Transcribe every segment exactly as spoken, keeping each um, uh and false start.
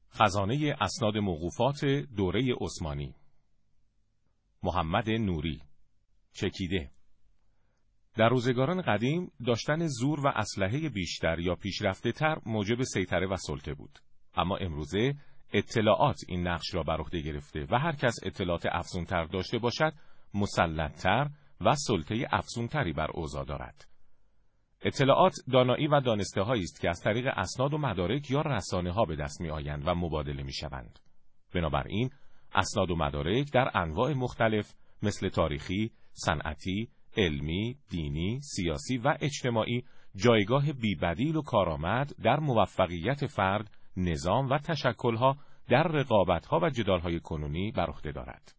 خزانه اسناد موقوفات دوره عثمانی. محمد نوری. چکیده. در روزگاران قدیم داشتن زور و اسلحه بیشتر یا پیشرفته تر موجب سیطره و سلطه بود. اما امروزه اطلاعات این نقش را بر عهده گرفته و هر کس اطلاعات افزونتر داشته باشد مسلط‌تر و سلطه افزونتری بر اوضاع دارد. اطلاعات دانایی و دانسته‌هایی است که از طریق اسناد و مدارک یا رسانه‌ها به دست می‌آیند و مبادله می‌شوند. بنابراین اسناد و مدارک در انواع مختلف مثل تاریخی، صنعتی، علمی، دینی، سیاسی و اجتماعی جایگاه بی‌بدیل و کارآمد در موفقیت فرد، نظام و تشکل‌ها در رقابت‌ها و جدال‌های کنونی بر عهده دارد.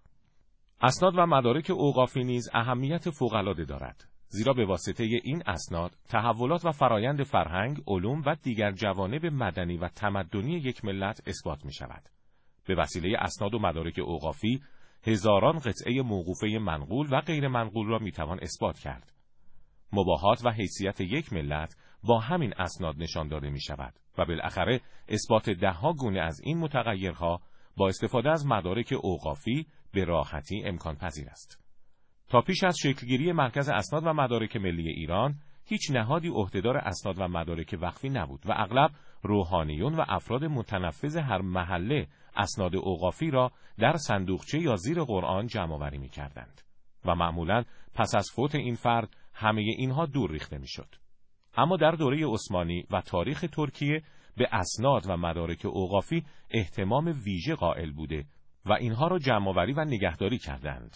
اسناد و مدارک اوقافی نیز اهمیت فوق‌العاده دارد، زیرا به واسطه این اسناد تحولات و فرایند فرهنگ، علوم و دیگر جوانب مدنی و تمدنی یک ملت اثبات می‌شود. به وسیله اسناد و مدارک اوقافی هزاران قطعه موقوفه منقول و غیر منقول را میتوان اثبات کرد. مباهات و حیثیت یک ملت با همین اسناد نشان داده می شود و بالاخره اثبات دهها گونه از این متغیرها با استفاده از مدارک اوقافی به راحتی امکان پذیر است. تا پیش از شکلگیری مرکز اسناد و مدارک ملی ایران هیچ نهادی عهدهدار اسناد و مدارک وقفی نبود و اغلب روحانیون و افراد متنفذ هر محله اسناد اوقافی را در صندوقچه یا زیر قرآن جمع‌آوری می‌کردند و معمولاً پس از فوت این فرد همه اینها دور ریخته می‌شد. اما در دوره عثمانی و تاریخ ترکیه به اسناد و مدارک اوقافی اهتمام ویژه قائل بوده و اینها را جمع‌آوری و نگهداری کردند.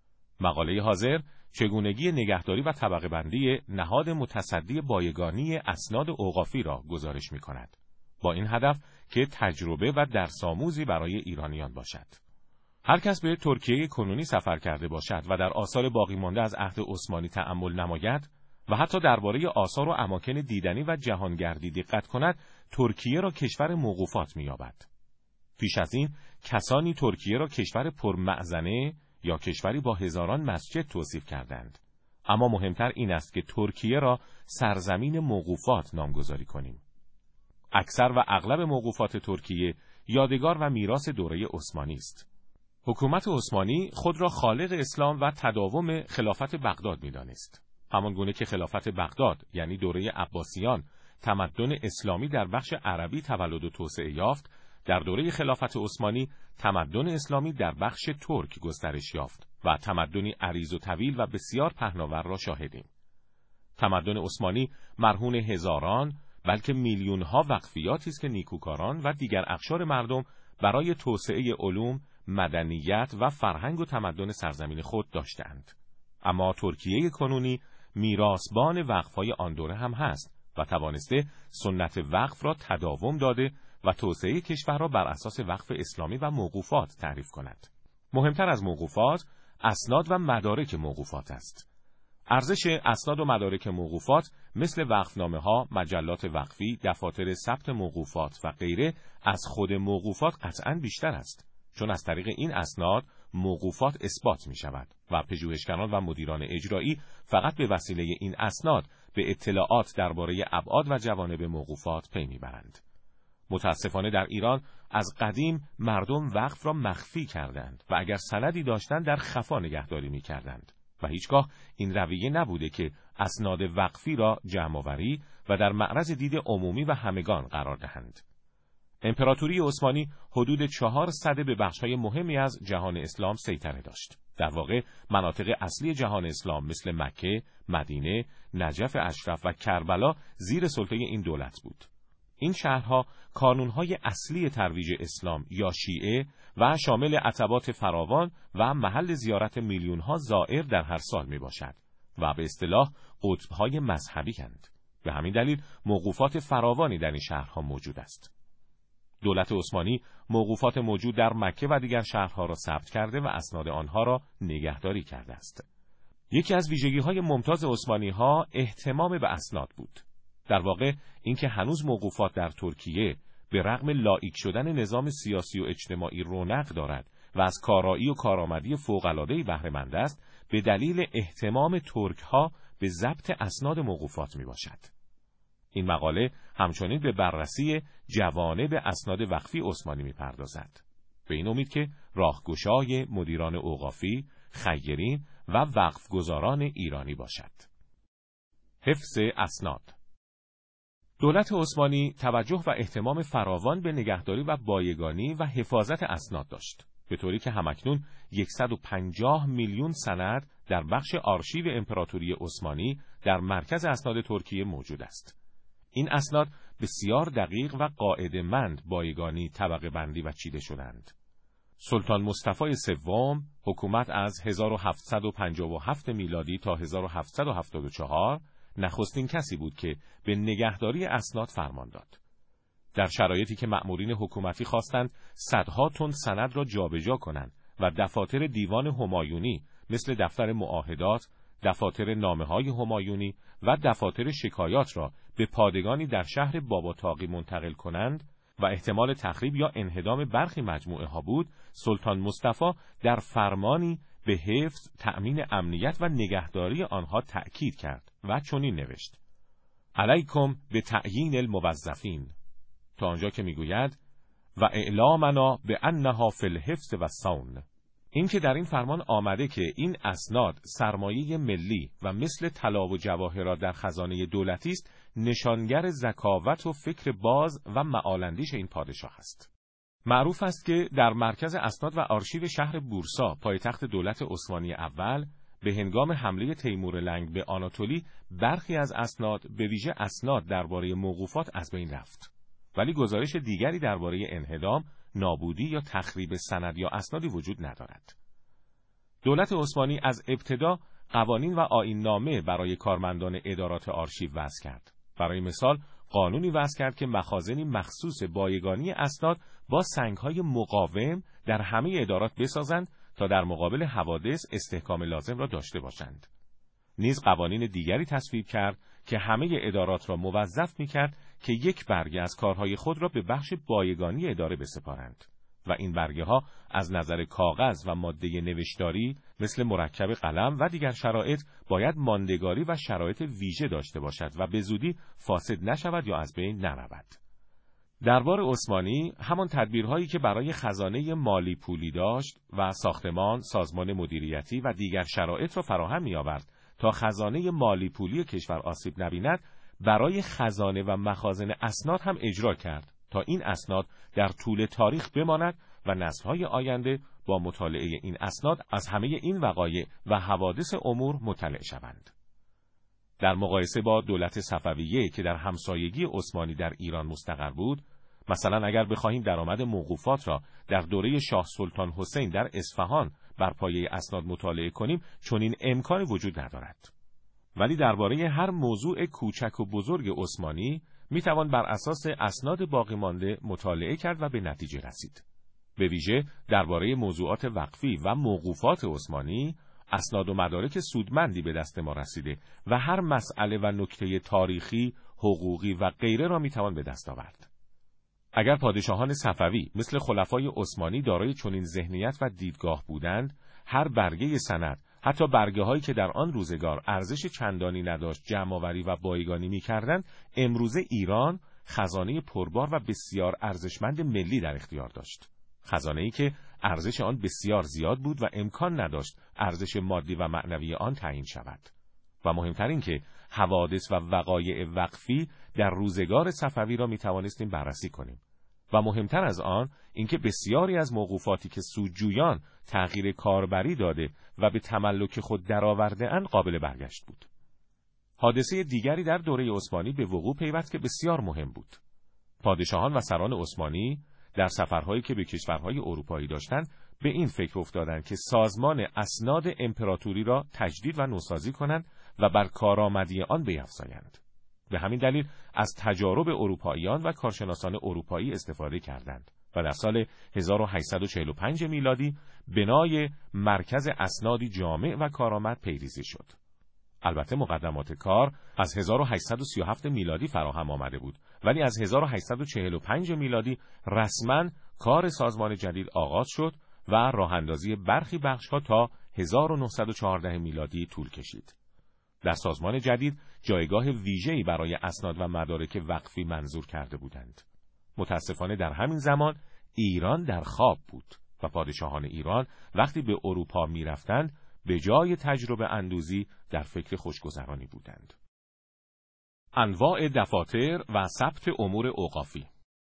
مقاله حاضر چگونگی نگهداری و طبقه بندی نهاد متصدی بایگانی اسناد اوقافی را گزارش می‌کند، با این هدف که تجربه و درس‌آموزی برای ایرانیان باشد. هر کس به ترکیه کنونی سفر کرده باشد و در آثار باقی مانده از عهد عثمانی تأمل نماید و حتی درباره آثار و اماکن دیدنی و جهانگردی دقت کند، ترکیه را کشور موقوفات می‌یابد. پیش از این کسانی ترکیه را کشور پرمعزنه یا کشوری با هزاران مسجد توصیف کردند. اما مهمتر این است که ترکیه را سرزمین موقوفات نامگذاری کنیم. اکثر و اغلب موقوفات ترکیه یادگار و میراث دوره عثمانی است. حکومت عثمانی خود را خالق اسلام و تداوم خلافت بغداد می‌دانست. همان گونه که خلافت بغداد یعنی دوره عباسیان تمدن اسلامی در بخش عربی تولد و توسعه یافت، در دوره خلافت عثمانی تمدن اسلامی در بخش ترک گسترش یافت و تمدنی عریض و طویل و بسیار پهناور را شاهدیم. تمدن عثمانی مرهون هزاران بلکه میلیون‌ها وقفیاتی است که نیکوکاران و دیگر اقشار مردم برای توسعه علوم، مدنیت و فرهنگ و تمدن سرزمین خود داشتند. اما ترکیه کنونی میراثبان وقف‌های آن دوره هم هست و توانسته سنت وقف را تداوم داده و توسعه کشور را بر اساس وقف اسلامی و موقوفات تعریف کند. مهمتر از موقوفات، اسناد و مدارک موقوفات است. ارزش اسناد و مدارک موقوفات مثل وقفنامه‌ها، مجلات وقفی، دفاتر ثبت موقوفات و غیره از خود موقوفات قطعاً بیشتر است، چون از طریق این اسناد موقوفات اثبات می شود و پژوهشگران و مدیران اجرایی فقط به وسیله این اسناد به اطلاعات درباره ابعاد و جوانب موقوفات پی میبرند. متاسفانه در ایران از قدیم مردم وقف را مخفی کردند و اگر سندی داشتند در خفا نگهداری می کردند و هیچگاه این رویه نبوده که اسناد وقفی را جمع‌آوری و در معرض دید عمومی و همگان قرار دهند. امپراتوری عثمانی حدود چهار سده به بخش‌های مهمی از جهان اسلام سیطره داشت. در واقع مناطق اصلی جهان اسلام مثل مکه، مدینه، نجف اشرف و کربلا زیر سلطه این دولت بود. این شهرها کانونهای اصلی ترویج اسلام یا شیعه و شامل عتبات فراوان و محل زیارت میلیون‌ها زائر در هر سال می باشد و به اصطلاح قطب‌های مذهبی اند. به همین دلیل موقوفات فراوانی در این شهرها موجود است. دولت عثمانی موقوفات موجود در مکه و دیگر شهرها را ثبت کرده و اسناد آنها را نگهداری کرده است. یکی از ویژگی‌های ممتاز عثمانی‌ها اهتمام به اسناد بود. در واقع اینکه هنوز موقوفات در ترکیه به رغم لاییک شدن نظام سیاسی و اجتماعی رونق دارد و از کارایی و کارآمدی فوق‌العاده‌ای بهره مند است، به دلیل اهتمام ترک‌ها به ضبط اسناد موقوفات میباشد. این مقاله همچنین به بررسی جوانب اسناد وقفی عثمانی می‌پردازد، به این امید که راهگشای مدیران اوقافی، خیرین و وقفگزاران ایرانی باشد. حفظ اسناد. دولت عثمانی توجه و اهتمام فراوان به نگهداری و بایگانی و حفاظت اسناد داشت، به طوری که همکنون صد و پنجاه میلیون سند در بخش آرشیو امپراتوری عثمانی در مرکز اسناد ترکیه موجود است. این اسناد بسیار دقیق و قاعده‌مند بایگانی، طبقه بندی و چیده شدند. سلطان مصطفی سوم حکومت از هزار و هفتصد و پنجاه و هفت میلادی تا هزار و هفتصد و هفتاد و چهار نخستین کسی بود که به نگهداری اسناد فرمان داد. در شرایطی که مأمورین حکومتی خواستند صدها تن سند را جابجا کنند و دفاتر دیوان همایونی مثل دفتر معاهدات، دفاتر نامه‌های همایونی و دفاتر شکایات را به پادگانی در شهر باباتاقی منتقل کنند و احتمال تخریب یا انهدام برخی مجموعه ها بود، سلطان مصطفی در فرمانی به حفظ، تأمین امنیت و نگهداری آنها تأکید کرد و چنین نوشت: علیکم به تعیین الموظفین، تا آنجا که میگوید و اعلامنا به انها فی الحفظ و صون. این که در این فرمان آمده که این اسناد سرمایه ملی و مثل طلا و جواهرات در خزانه دولتی است، نشانگر ذکاوت و فکر باز و معال‌اندیش این پادشاه است. معروف است که در مرکز اسناد و آرشیو شهر بورسا، پایتخت دولت عثمانی اول، به هنگام حمله تیمور لنگ به آناتولی برخی از اسناد، به ویژه اسناد درباره موقوفات، از بین رفت. ولی گزارش دیگری درباره انهدام، نابودی یا تخریب سند یا اسنادی وجود ندارد. دولت عثمانی از ابتدا قوانین و آیین‌نامه برای کارمندان ادارات آرشیو وضع کرد. برای مثال قانونی وضع کرد که مخازنی مخصوص بایگانی اسناد با سنگ‌های مقاوم در همه ادارات بسازند تا در مقابل حوادث استحکام لازم را داشته باشند. نیز قوانین دیگری تصویب کرد که همه ادارات را موظف می‌کرد که یک برگه از کارهای خود را به بخش بایگانی اداره بسپارند و این برگه ها از نظر کاغذ و ماده نوشتاری مثل مرکب قلم و دیگر شرایط باید ماندگاری و شرایط ویژه داشته باشد و به زودی فاسد نشود یا از بین نرود. دربار عثمانی همان تدبیرهایی که برای خزانه مالی پولی داشت و ساختمان، سازمان مدیریتی و دیگر شرایط را فراهم می‌آورد تا خزانه مالی پولی کشور آسیب نبیند، برای خزانه و مخازن اسناد هم اجرا کرد تا این اسناد در طول تاریخ بماند و نسل‌های آینده با مطالعه این اسناد از همه این وقایع و حوادث امور مطلع شوند. در مقایسه با دولت صفویه که در همسایگی عثمانی در ایران مستقر بود، مثلا اگر بخواهیم درآمد موقوفات را در دوره شاه سلطان حسین در اصفهان بر پایه اسناد مطالعه کنیم، چنین امکانی وجود ندارد. ولی درباره هر موضوع کوچک و بزرگ عثمانی میتوان بر اساس اسناد باقی مانده مطالعه کرد و به نتیجه رسید. به ویژه درباره موضوعات وقفی و موقوفات عثمانی، اسناد و مدارک سودمندی به دست ما رسیده و هر مسئله و نکته تاریخی، حقوقی و غیره را میتوان به دست آورد. اگر پادشاهان صفوی مثل خلفای عثمانی دارای چنین ذهنیت و دیدگاه بودند، هر برگه سند، حتی برگه هایی که در آن روزگار ارزش چندانی نداشت، جمع‌آوری و بایگانی می‌کردند، امروزه ایران خزانه پربار و بسیار ارزشمند ملی در اختیار داشت. خزانه‌ای که ارزش آن بسیار زیاد بود و امکان نداشت ارزش مادی و معنوی آن تعیین شود. و مهمتر این که حوادث و وقایع وقفی در روزگار صفوی را می‌توانستیم بررسی کنیم. و مهمتر از آن اینکه بسیاری از موقوفاتی که سودجویان تغییر کاربری داده و به تملک خود درآورده اند قابل برگشت بود. حادثه دیگری در دوره عثمانی به وقوع پیوست که بسیار مهم بود. پادشاهان و سران عثمانی در سفرهایی که به کشورهای اروپایی داشتند به این فکر افتادند که سازمان اسناد امپراتوری را تجدید و نوسازی کنند و بر کارآمدی آن بیفزایند. به همین دلیل از تجارب اروپاییان و کارشناسان اروپایی استفاده کردند و در سال هزار و هشتصد و چهل و پنج میلادی بنای مرکز اسنادی جامع و کارآمد پیریزی شد. البته مقدمات کار از هزار و هشتصد و سی و هفت میلادی فراهم آمده بود، ولی از هزار و هشتصد و چهل و پنج میلادی رسما کار سازمان جدید آغاز شد و راه اندازی برخی بخش‌ها تا هزار و نهصد و چهارده میلادی طول کشید. در سازمان جدید جایگاه ویژه‌ای برای اسناد و مدارک وقفی منظور کرده بودند. متاسفانه در همین زمان ایران در خواب بود و پادشاهان ایران وقتی به اروپا می‌رفتند به جای تجربه اندوزی در فکر خوشگذرانی بودند. انواع دفاتر و ثبت امور اوقافی.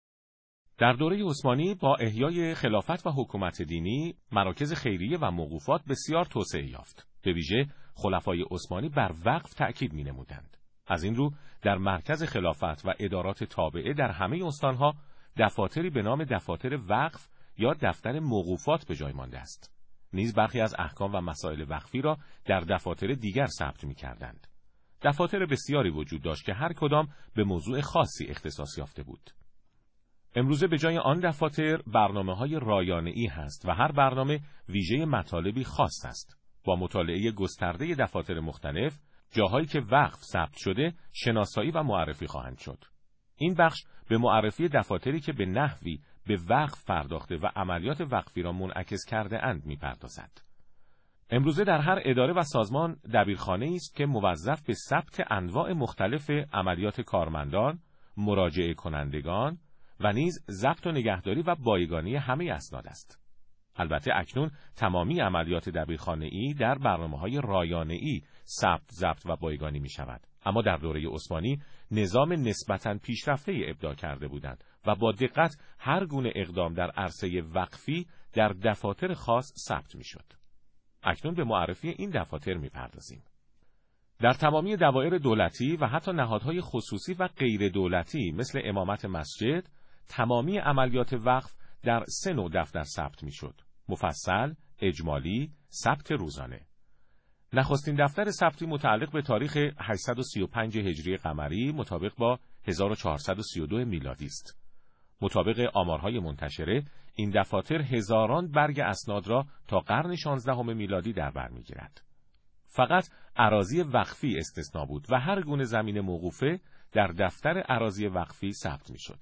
در دوره عثمانی با احیای خلافت و حکومت دینی، مراکز خیریه و موقوفات بسیار توسعه یافت. به ویژه خلفای عثمانی بر وقف تأکید می‌نمودند. از این رو در مرکز خلافت و ادارات تابعه در همه استانها دفاتری به نام دفاتر وقف یا دفتر موقوفات به جای مانده است. نیز برخی از احکام و مسائل وقفی را در دفاتر دیگر ثبت می‌کردند. دفاتر بسیاری وجود داشت که هر کدام به موضوع خاصی اختصاص یافته بود. امروزه به جای آن دفاتر برنامه‌های رایانه‌ای هست و هر برنامه ویژه مطالبی خاص است. با مطالعه گسترده دفاتر مختلف، جاهایی که وقف ثبت شده شناسایی و معرفی خواهند شد. این بخش به معرفی دفاتری که به نحوی به وقف پرداخته و عملیات وقفی را منعکس کرده اند می‌پردازد. امروزه در هر اداره و سازمان دبیرخانه است که موظف به ثبت انواع مختلف عملیات کارمندان، مراجعه کنندگان و نیز ضبط و نگهداری و بایگانی همه اسناد است. البته اکنون تمامی عملیات دبیرخانه‌ای در برنامه‌های رایانه‌ای ثبت، ضبط و بایگانی می‌شود. اما در دوره عثمانی نظام نسبتاً پیشرفته‌ای ابداع کرده بودند و با دقت هر گونه اقدام در عرصه وقفی در دفاتر خاص ثبت می‌شد. اکنون به معرفی این دفاتر می‌پردازیم. در تمامی دوائر دولتی و حتی نهادهای خصوصی و غیر دولتی مثل امامت مسجد، تمامی عملیات وقف در سه نوع دفتر ثبت می‌شد: مفصل، اجمالی، ثبت روزانه. نخستین دفتر ثبتی متعلق به تاریخ هشتصد و سی و پنج هجری قمری مطابق با هزار و چهارصد و سی و دو میلادی است. مطابق آمارهای منتشره، این دفاتر هزاران برگ اسناد را تا قرن شانزدهم میلادی در بر می‌گیرد. فقط اراضی وقفی استثنا بود و هر گونه زمین موقوفه در دفتر اراضی وقفی ثبت می‌شد.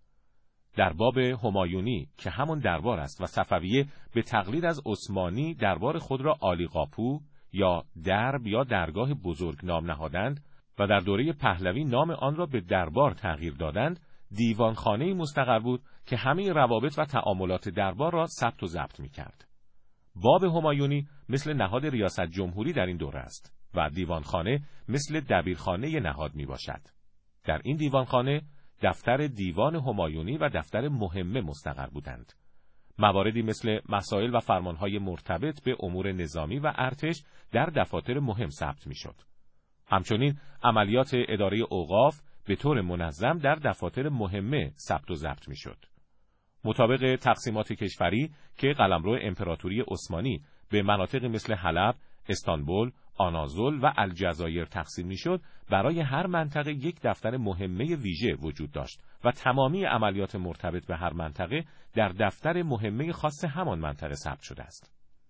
در باب همایونی که همان دربار است و صفویه به تقلید از عثمانی دربار خود را عالیقاپو یا درب یا درگاه بزرگ نام نهادند و در دوره پهلوی نام آن را به دربار تغییر دادند، دیوانخانه‌ای مستقر بود که همه روابط و تعاملات دربار را ثبت و ضبط می‌کرد. باب همایونی مثل نهاد ریاست جمهوری در این دوره است و دیوانخانه مثل دبیرخانه نهاد میباشد. در این دیوانخانه دفتر دیوان همایونی و دفتر مهمه مستقر بودند. مواردی مثل مسائل و فرمانهای مرتبط به امور نظامی و ارتش در دفاتر مهم ثبت میشد. همچنین عملیات اداره اوقاف به طور منظم در دفاتر مهمه ثبت و ضبط میشد. مطابق تقسیمات کشوری که قلمرو امپراتوری عثمانی به مناطق مثل حلب، استانبول، آناضول و الجزایر تقسیم میشد، برای هر منطقه یک دفتر مهمه ویژه وجود داشت و تمامی عملیات مرتبط به هر منطقه در دفتر مهمه خاص همان منطقه ثبت شده است.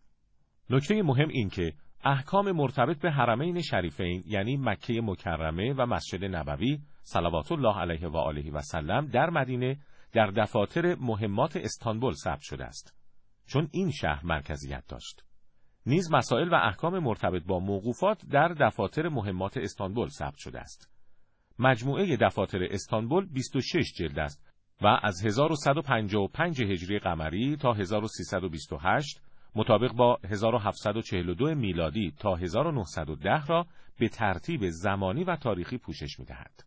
نکته مهم این که احکام مرتبط به حرمین شریفین یعنی مکه مکرمه و مسجد نبوی صلوات الله علیه و آله و سلم در مدینه در دفاتر مهمات استانبول ثبت شده است، چون این شهر مرکزیت داشت. نیز مسائل و احکام مرتبط با موقوفات در دفاتر مهمات استانبول ثبت شده است. مجموعه دفاتر استانبول بیست و شش جلد است و از هزار و صد و پنجاه و پنج هجری قمری تا هزار و سیصد و بیست و هشت مطابق با هزار و هفتصد و چهل و دو میلادی تا هزار و نهصد و ده را به ترتیب زمانی و تاریخی پوشش می‌دهد.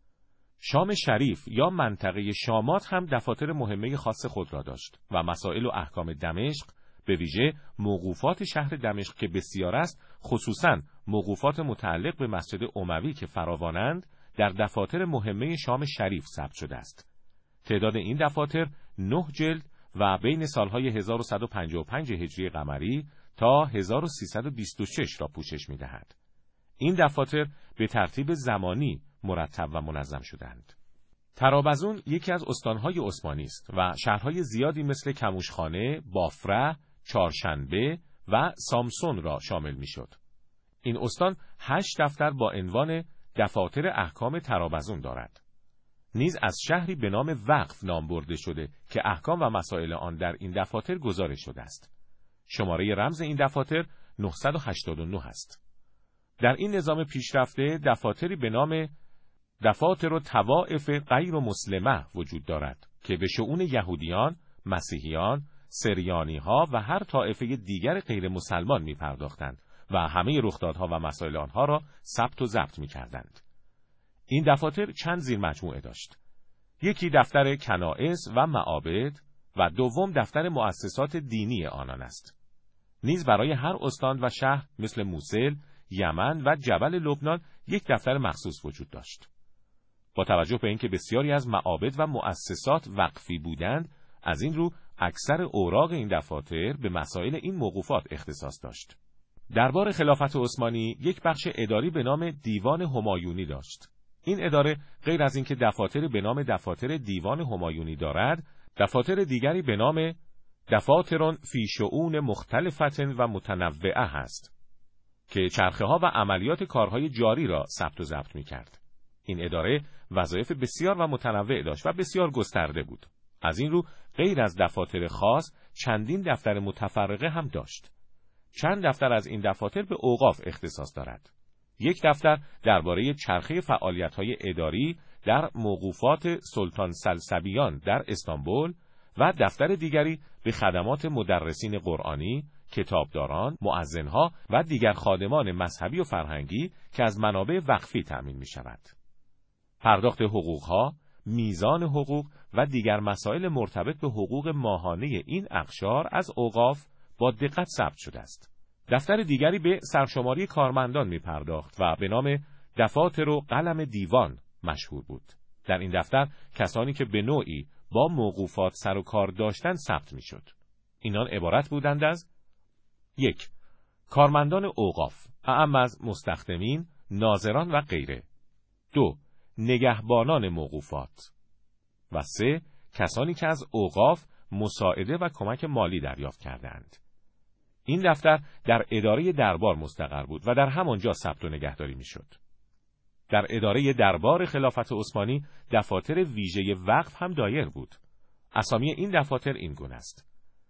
شام شریف یا منطقه شامات هم دفاتر مهمه خاص خود را داشت و مسائل و احکام دمشق، به ویژه موقوفات شهر دمشق که بسیار است، خصوصاً موقوفات متعلق به مسجد اموی که فراوانند، در دفاتر مهمه شام شریف ثبت شده است. تعداد این دفاتر نه جلد و بین سالهای هزار و صد و پنجاه و پنج هجری قمری تا هزار و سیصد و بیست و شش را پوشش می‌دهد. این دفاتر به ترتیب زمانی مرتب و منظم شدند. ترابزون یکی از استانهای عثمانی است و شهرهای زیادی مثل کموشخانه، بافره، چهارشنبه و سامسون را شامل می‌شد. این استان هشت دفتر با عنوان دفاتر احکام ترابزون دارد. نیز از شهری به نام وقف نام برده شده که احکام و مسائل آن در این دفاتر گزارش شده است. شماره رمز این دفاتر نهصد و هشتاد و نه است. در این نظام پیشرفته دفاتری به نام دفاتر و طوائف غیر مسلمه وجود دارد که به شؤون یهودیان، مسیحیان، سریانی ها و هر طائفه دیگر غیر مسلمان می پرداختند و همه رخدادها و مسائل آنها را ثبت و ضبط می کردند. این دفاتر چند زیر مجموعه داشت. یکی دفتر کنائس و معابد و دوم دفتر مؤسسات دینی آنان است. نیز برای هر استان و شهر مثل موصل، یمن و جبل لبنان یک دفتر مخصوص وجود داشت. با توجه به اینکه بسیاری از معابد و مؤسسات وقفی بودند، از این رو اکثر اوراق این دفاتر به مسائل این موقوفات اختصاص داشت. دربار خلافت عثمانی یک بخش اداری به نام دیوان همایونی داشت. این اداره غیر از اینکه دفاتر به نام دفاتر دیوان همایونی دارد، دفاتر دیگری به نام دفاترون فی شؤون مختلفت و متنوعه هست که چرخه ها و عملیات کارهای جاری را ثبت و ضبط می کرد. این اداره وظایف بسیار و متنوع داشت و بسیار گسترده بود. از این رو غیر از دفاتر خاص چندین دفتر متفرقه هم داشت. چند دفتر از این دفاتر به اوقاف اختصاص دارد. یک دفتر درباره چرخه فعالیت‌های اداری در موقوفات سلطان سلسبیان در استانبول و دفتر دیگری به خدمات مدرسین قرآنی، کتابداران، مؤذنها و دیگر خادمان مذهبی و فرهنگی که از منابع وقفی تأمین می‌شود. پرداخت حقوق‌ها، میزان حقوق و دیگر مسائل مرتبط به حقوق ماهانه این اقشار از اوقاف با دقت ثبت شده است. دفتر دیگری به سرشماری کارمندان می پرداخت و به نام دفاتر و قلم دیوان مشهور بود. در این دفتر کسانی که به نوعی با موقوفات سر و کار داشتن ثبت می شد. اینان عبارت بودند از یک. کارمندان اوقاف، اعم از مستخدمین، ناظران و غیره. دو. نگهبانان موقوفات. و سه. کسانی که از اوقاف مساعده و کمک مالی دریافت کردند. این دفتر در اداره دربار مستقر بود و در همانجا ثبت و نگهداری میشد. در اداره دربار خلافت عثمانی دفاتر ویژه وقف هم دایر بود. اسامی این دفاتر این گونه است: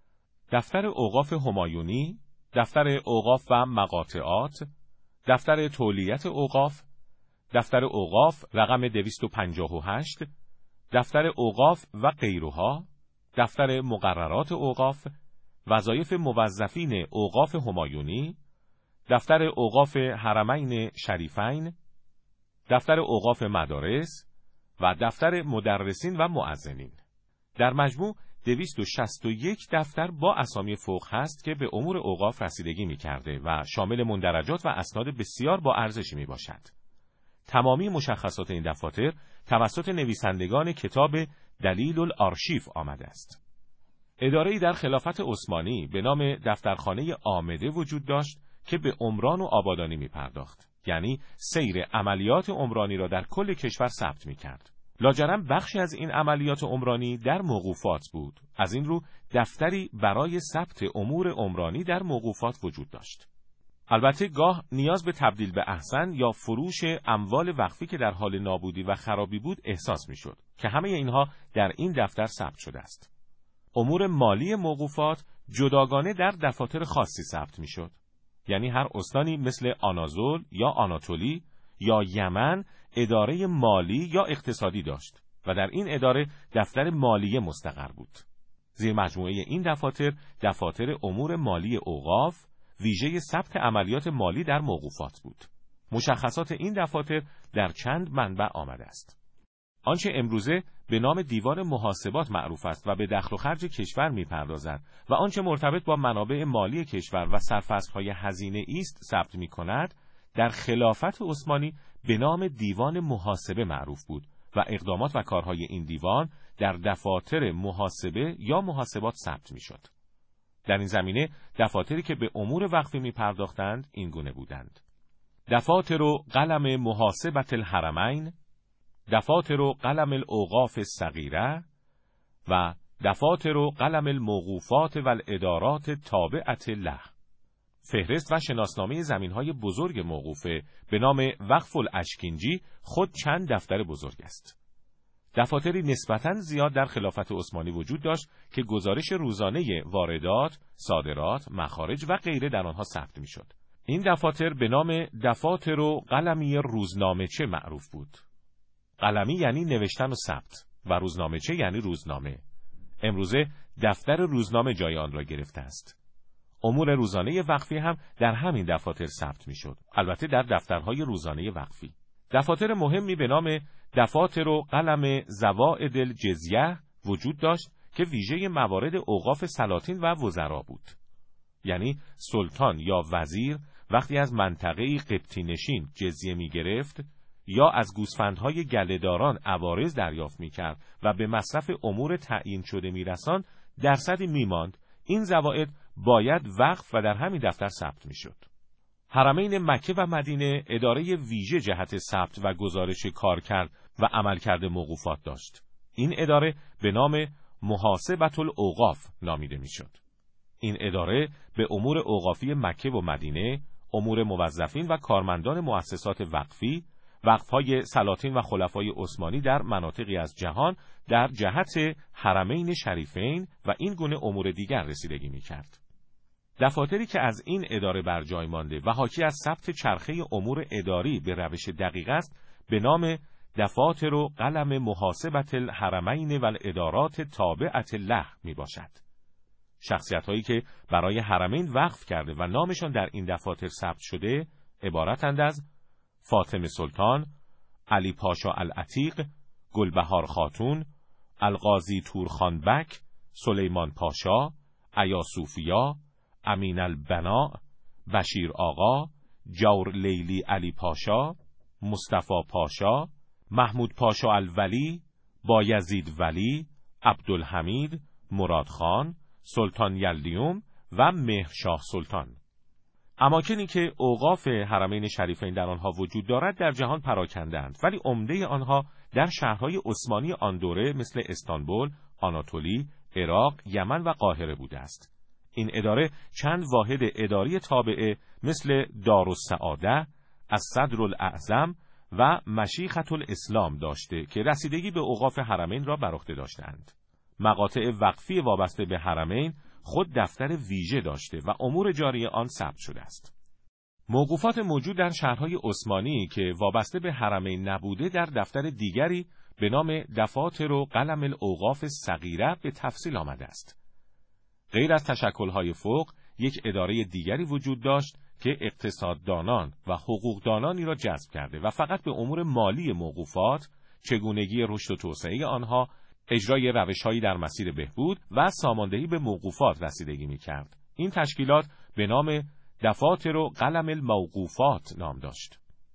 دفتر اوقاف همایونی، دفتر اوقاف و مقاطعات، دفتر تولیت اوقاف، دفتر اوقاف رقم دویست و پنجاه و هشت، دفتر اوقاف و غیرها، دفتر مقررات اوقاف، وظایف موظفین اوقاف همایونی، دفتر اوقاف حرمین شریفین، دفتر اوقاف مدارس و دفتر مدرسین و مؤذنین. در مجموع دویست و شصت و یک دفتر با اسامی فوق هست که به امور اوقاف رسیدگی می کرده و شامل مندرجات و اسناد بسیار با ارزشی می باشد. تمامی مشخصات این دفاتر توسط نویسندگان کتاب دلیل الارشیف آمده است. اداره‌ای در خلافت عثمانی به نام دفترخانه آمده وجود داشت که به عمران و آبادانی می پرداخت. یعنی سیر عملیات عمرانی را در کل کشور ثبت می کرد. لاجرم بخشی از این عملیات عمرانی در موقوفات بود. از این رو دفتری برای ثبت امور عمرانی در موقوفات وجود داشت. البته گاه نیاز به تبدیل به احسن یا فروش اموال وقفی که در حال نابودی و خرابی بود احساس می شد که همه اینها در این دفتر ثبت شده است. امور مالی موقوفات جداگانه در دفاتر خاصی ثبت می شد. یعنی هر استانی مثل آنازول یا آناتولی یا یمن اداره مالی یا اقتصادی داشت و در این اداره دفتر مالیه مستقر بود. زیر مجموعه این دفاتر دفاتر امور مالی اوقاف ویژه ثبت عملیات مالی در موقوفات بود. مشخصات این دفاتر در چند منبع آمده است. آنچه امروزه به نام دیوان محاسبات معروف است و به دخل و خرج کشور می‌پردازد و آنچه مرتبط با منابع مالی کشور و سرفصل‌های هزینه است ثبت می‌کند، در خلافت عثمانی به نام دیوان محاسبه معروف بود و اقدامات و کارهای این دیوان در دفاتر محاسبه یا محاسبات ثبت می‌شد. در این زمینه دفاتری که به امور وقفی می‌پرداختند این گونه بودند: دفاتر و قلم محاسبت الحرمین، دفاتر و قلم الاوقاف الصغیره و دفاتر و قلم الموقوفات و الادارات تابعت له. فهرست و شناسنامه زمین‌های بزرگ موقوفه به نام وقف الاشکینجی خود چند دفتر بزرگ است. دفاتری نسبتاً زیاد در خلافت عثمانی وجود داشت که گزارش روزانه واردات، صادرات، مخارج و غیره در آنها ثبت می‌شد. این دفاتر به نام دفاتر و قلمی روزنامه‌چه معروف بود. قلمی یعنی نوشتن و ثبت و روزنامه‌چه یعنی روزنامه. امروزه دفتر روزنامه جای آن را گرفته است. امور روزانه وقفی هم در همین دفاتر ثبت می‌شد. البته در دفترهای روزانه وقفی. دفاتر مهمی به نام دفاتر و قلم زوائد الجزیه وجود داشت که ویژه موارد اوقاف سلاطین و وزرا بود. یعنی سلطان یا وزیر وقتی از منطقه‌ای قبطی نشین جزیه می‌گرفت یا از گوسفندهای گله‌داران عوارض دریافت می‌کرد و به مصرف امور تعیین شده می‌رساند، درصدی می‌ماند. این زوائد باید وقف و در همین دفتر ثبت می‌شد. حرمین مکه و مدینه اداره ویژه جهت ثبت و گزارش کارکرد و عملکرد موقوفات داشت. این اداره به نام محاسبة الاوقاف نامیده می‌شد. این اداره به امور اوقافی مکه و مدینه، امور موظفین و کارمندان مؤسسات وقفی، وقف‌های سلاطین و خلفای عثمانی در مناطقی از جهان در جهت حرمین شریفین و این گونه امور دیگر رسیدگی می‌کرد. دفاتری که از این اداره بر جای مانده و حاکی از ثبت چرخه امور اداری به روش دقیق است، به نام دفاتر و قلم محاسبة الحرمین و الادارات تابعة له میباشد. شخصیت‌هایی که برای حرمین وقف کرده و نامشان در این دفاتر ثبت شده عبارتند از فاطمه سلطان، علی پاشا العتیق، گلبهار خاتون، القاضی تورخان بک، سلیمان پاشا، ایاصوفیا، امین البنا، بشیر آقا، جور لیلی علی پاشا، مصطفی پاشا، محمود پاشا الولی، بایزید ولی، عبدالحمید، مراد خان، سلطان یلدیوم و مهرشاه سلطان. اماکنی که اوقاف حرمین شریفین در آنها وجود دارد در جهان پراکنده‌اند، ولی عمده آنها در شهرهای عثمانی آن دوره مثل استانبول، آناتولی، عراق، یمن و قاهره بوده است. این اداره چند واحد اداری تابعه مثل دارالسعاده، الصدر الاعظم و مشیخة الاسلام داشته که رسیدگی به اوقاف حرمین را بر عهده داشتند. مقاطع وقفی وابسته به حرمین خود دفتر ویژه داشته و امور جاری آن ثبت شده است. موقوفات موجود در شهرهای عثمانی که وابسته به حرمین نبوده در دفتر دیگری به نام دفاتر و قلم الاوقاف الصغیره به تفصیل آمده است. غیر از تشکل‌های فوق، یک اداره دیگری وجود داشت که اقتصاددانان و حقوقدانانی را جذب کرده و فقط به امور مالی موقوفات، چگونگی رشد و توسعه آنها، اجرای روش‌هایی در مسیر بهبود و ساماندهی به موقوفات رسیدگی می‌کرد. این تشکیلات به نام دفاتر و قلم الموقوفات نام داشت.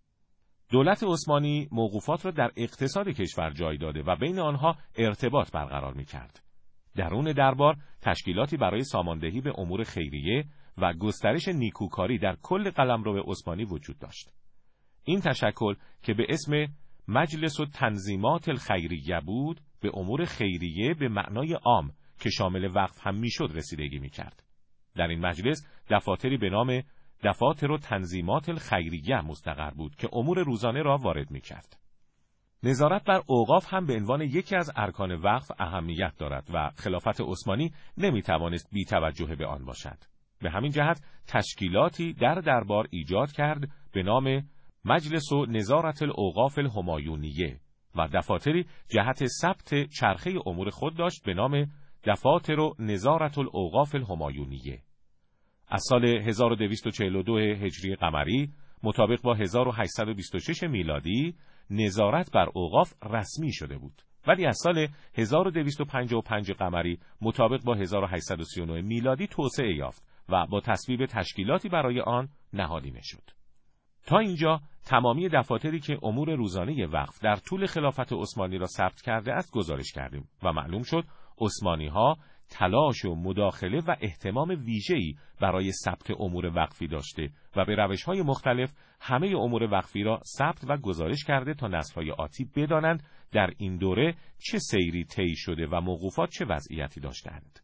دولت عثمانی موقوفات را در اقتصاد کشور جای داده و بین آنها ارتباط برقرار می‌کرد. درون دربار تشکیلاتی برای ساماندهی به امور خیریه و گسترش نیکوکاری در کل قلمرو عثمانی وجود داشت. این تشکل که به اسم مجلس و تنظیمات الخیریه بود، به امور خیریه به معنای عام که شامل وقف هم میشد رسیدگی میکرد. در این مجلس دفاتری به نام دفاتر و تنظیمات الخیریه مستقر بود که امور روزانه را وارد میکرد. نظارت بر اوقاف هم به عنوان یکی از ارکان وقف اهمیت دارد و خلافت عثمانی نمیتوانست بی توجه به آن باشد. به همین جهت تشکیلاتی در دربار ایجاد کرد به نام مجلس و نظارت الاوقاف الهمایونیه و دفاتری جهت ثبت چرخه امور خود داشت به نام دفاتر و نظارت الاوقاف الهمایونیه. از سال هزار و دویست و چهل و دو هجری قمری مطابق با هزار و هشتصد و بیست و شش میلادی نظارت بر اوقاف رسمی شده بود، ولی از سال هزار و دویست و پنجاه و پنج قمری مطابق با هزار و هشتصد و سی و نه میلادی توسعه یافت و با تصویب تشکیلاتی برای آن نهادینه شد. تا اینجا تمامی دفاتری که امور روزانه وقف در طول خلافت عثمانی را ثبت کرده است گزارش کردیم و معلوم شد عثمانی‌ها تلاش و مداخله و اهتمام ویژه‌ای برای ثبت امور وقفی داشته و به روش‌های مختلف همه امور وقفی را ثبت و گزارش کرده تا نسل‌های آتی بدانند در این دوره چه سیری طی شده و موقوفات چه وضعیتی داشتند.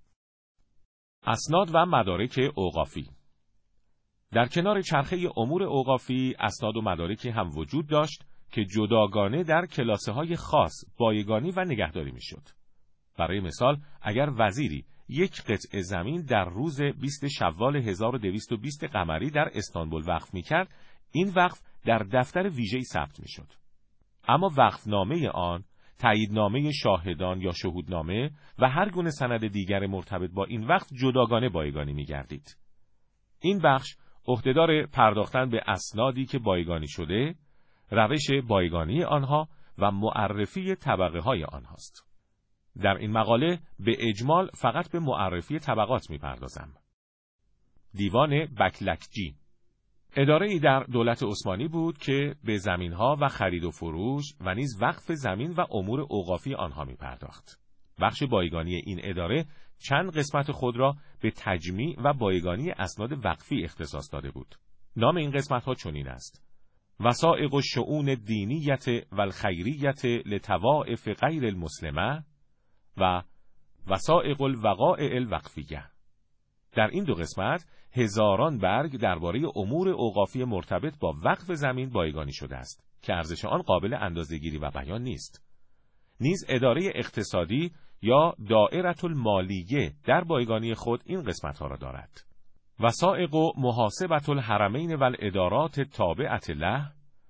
اسناد و مدارک اوقافی. در کنار چرخه امور اوقافی اسناد و مدارکی هم وجود داشت که جداگانه در کلاسه‌های خاص بایگانی و نگهداری می‌شد. برای مثال اگر وزیری یک قطعه زمین در روز بیست شوال هزار و دویست و بیست قمری در استانبول وقف می‌کرد، این وقف در دفتر ویژه‌ای ثبت می‌شد. اما وقفنامه آن، تاییدنامه شاهدان یا شهودنامه و هر گونه سند دیگر مرتبط با این وقف جداگانه بایگانی می‌گردید. این بخش عهدهدار پرداختن به اسنادی که بایگانی شده، روش بایگانی آنها و معرفی طبقه‌های آنهاست. در این مقاله به اجمال فقط به معرفی طبقات می‌پردازم. دیوان بکلکجی اداره‌ای در دولت عثمانی بود که به زمین‌ها و خرید و فروش و نیز وقف زمین و امور اوقافی آنها می‌پرداخت. بخش بایگانی این اداره چند قسمت خود را به تجمیع و بایگانی اسناد وقفی اختصاص داده بود. نام این قسمت‌ها چنین است: وثائق الشؤون الدینیة والخیریة لطوائف غیر المسلمه و وثائق الوقائع الوقفیه. در این دو قسمت هزاران برگ درباره امور اوقافی مرتبط با وقف زمین بایگانی شده است که ارزش آن قابل اندازه‌گیری و بیان نیست. نیز اداره اقتصادی یا دائره المالیه در بایگانی خود این قسمت‌ها را دارد: وثائق محاسبة الحرمین والادارات التابعة له،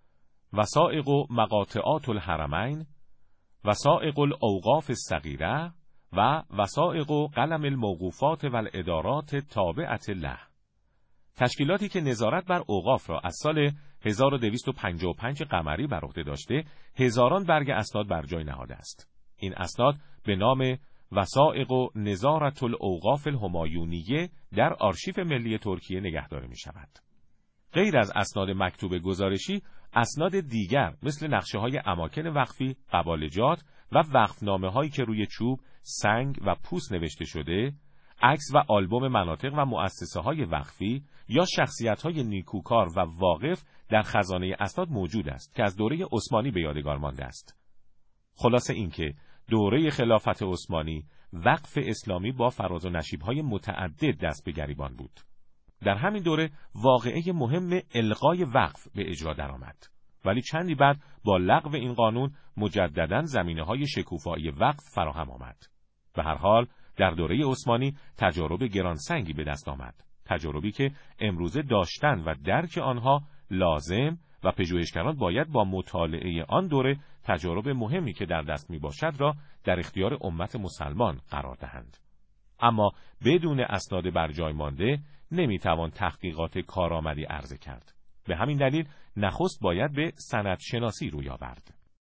وثائق مقاطعات الحرمین، وثائق الاوقاف الصغیره و وثائق قلم الموقوفات والادارات التابعة له. تشکیلاتی که نظارت بر اوقاف را از سال هزار و دویست و پنجاه و پنج قمری بر عهده داشته، هزاران برگ اسناد بر جای نهاده است. این اسناد به نام وثائق نظارة الاوقاف الهمایونیه در آرشیف ملی ترکیه نگهداری می شود. غیر از اسناد مکتوب گزارشی، اسناد دیگر مثل نقشه‌های اماکن وقفی، قبالجات و وقفنامه‌هایی که روی چوب، سنگ و پوست نوشته شده، عکس و آلبوم مناطق و مؤسسه‌های وقفی یا شخصیت‌های نیکوکار و واقف در خزانه اسناد موجود است که از دوره عثمانی به یادگار مانده است. خلاصه اینکه دوره خلافت عثمانی وقف اسلامی با فراز و نشیب‌های متعدد دست به گریبان بود. در همین دوره واقعه مهم الغای وقف به اجرا درآمد، ولی چندی بعد با لغو این قانون مجدداً زمینه‌های شکوفایی وقف فراهم آمد. به هر حال در دوره عثمانی تجارب گرانسنگی به دست آمد، تجاربی که امروزه داشتن و درک آنها لازم و پژوهشگران باید با مطالعه آن دوره تجارب مهمی که در دست می باشد را در اختیار امت مسلمان قرار دهند. اما بدون اسناد بر جای مانده نمیتوان تحقیقات کارآمدی عرضه کرد. به همین دلیل نخست باید به سندشناسی روی آورد.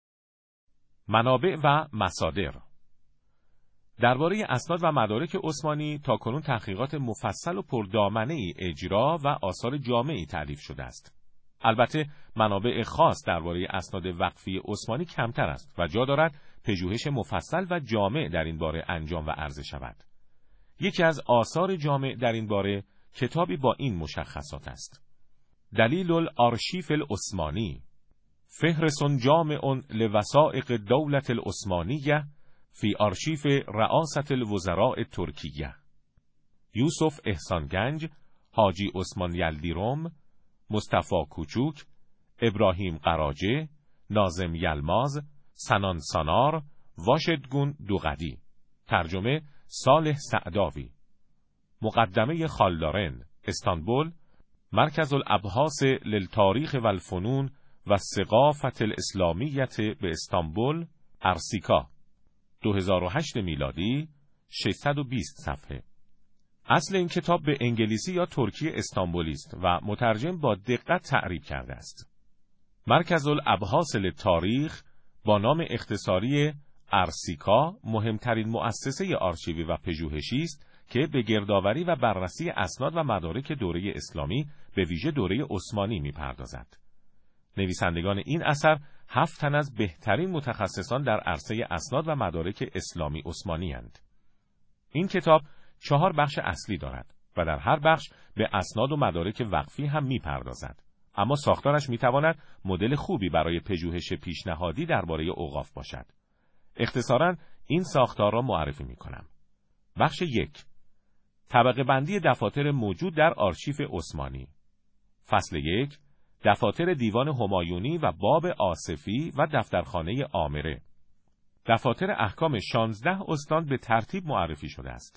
منابع و مصادر. درباره اسناد و مدارک عثمانی تاکنون تحقیقات مفصل و پردامنه‌ای اجرا و آثار جامعی تألیف شده است. البته منابع خاص درباره اسناد وقفی عثمانی کمتر است و جا دارد پژوهش مفصل و جامع در این باره انجام و عرضه شود. یکی از آثار جامع در این باره کتابی با این مشخصات است: دلیل الارشیف العثمانی، فهرس جامع لوثائق الدولة العثمانیه فی آرشیف رئاست الوزراء ترکیه، یوسف احسانگنج، حاجی عثمان یلدیرم، مصطفی کوچوک، ابراهیم قراجه، ناظم یلماز، سنان سانار، واشدگون دوغدی. ترجمه صالح سعداوی. مقدمه خالدارن، استانبول، مرکز الابحاث للتاریخ و الفنون و الثقافة الاسلامیت به استانبول، ارسیکا، دو هزار و هشت میلادی، ششصد و بیست صفحه. اصل این کتاب به انگلیسی یا ترکی استانبولی است و مترجم با دقت تعریف کرده است. مرکز الابحاث للتاریخ با نام اختصاری ارسیکا مهمترین مؤسسه آرشیوی و پژوهشی است که به گردآوری و بررسی اسناد و مدارک دوره اسلامی به ویژه دوره عثمانی می‌پردازد. نویسندگان این اثر هفت تن از بهترین متخصصان در عرصه اسناد و مدارک اسلامی عثمانی اند. این کتاب چهار بخش اصلی دارد و در هر بخش به اسناد و مدارک وقفی هم می‌پردازد، اما ساختارش می‌تواند مدل خوبی برای پژوهش پیشنهادی درباره اوقاف باشد. اختصاراً این ساختار را معرفی می‌کنم. بخش یک، طبقه بندی دفاتر موجود در آرشیف عثمانی. فصل یک، دفاتر دیوان همایونی و باب آصفی و دفترخانه آمره. دفاتر احکام شانزده استان به ترتیب معرفی شده است.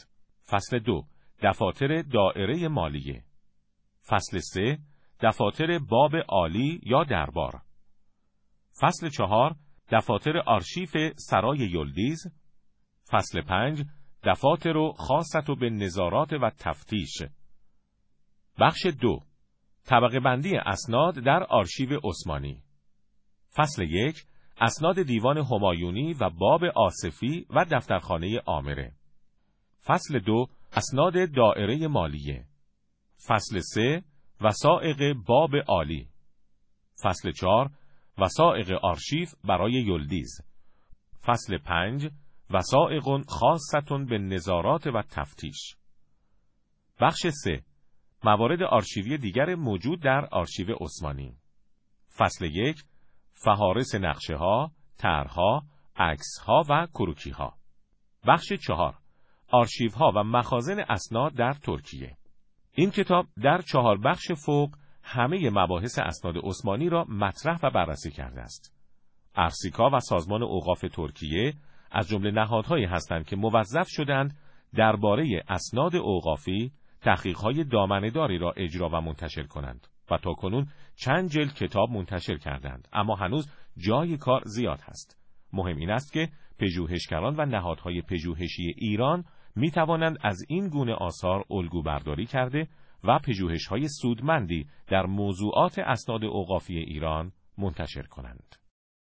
فصل دو، دفاتر دائره مالیه. فصل سه، دفاتر باب عالی یا دربار. فصل چهار، دفاتر آرشیف سرای یلدیز. فصل پنج، دفاتر و خاصت به نظارات و تفتیش. بخش دو، طبقه بندی اسناد در آرشیو عثمانی. فصل یک، اسناد دیوان همایونی و باب آصفی و دفترخانه عامره. فصل دو، اسناد دائره مالیه. فصل سه، وثائق باب عالی. فصل چهار، وثائق آرشیف برای یلدیز. فصل پنج، وثائق خاصة به نظارات و تفتیش. بخش سه، موارد آرشیوی دیگر موجود در آرشیو عثمانی. فصل یک، فهارس نقشه ها، طرح‌ها، عکس‌ها و کروکی‌ها. بخش چهار، آرشیوها و مخازن اسناد در ترکیه. این کتاب در چهار بخش فوق همه مباحث اسناد عثمانی را مطرح و بررسی کرده است. ارسیکا و سازمان اوقاف ترکیه از جمله نهادهایی هستند که موظف شدند درباره اسناد اوقافی تحقیق‌های دامنه‌داری را اجرا و منتشر کنند و تاکنون چند جلد کتاب منتشر کردند، اما هنوز جای کار زیاد هست. مهم این است که پژوهشگران و نهادهای پژوهشی ایران می توانند از این گونه آثار الگو برداری کرده و پژوهش‌های سودمندی در موضوعات اسناد اوقافی ایران منتشر کنند.